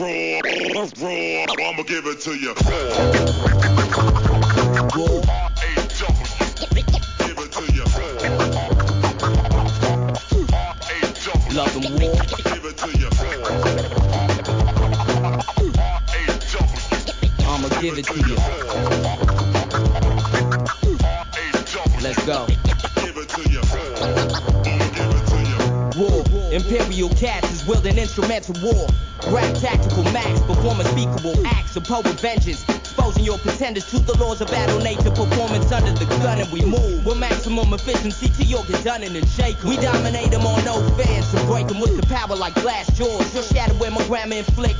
I'ma give it to you. Give it to you. Love and war. Give it to you. I'ma give it to you. Let's go. Give it to you. I'ma give it to you. War. Imperial cats is wielding instrumental war. Rap tactical max, perform unspeakable acts of poet vengeance. Exposing your pretenders to the laws of battle nature. Performance under the gun and we move with maximum efficiency to your get done and shake. We dominate them on no fans to break them with the power like glass jaws. You're shattered where my grammar inflict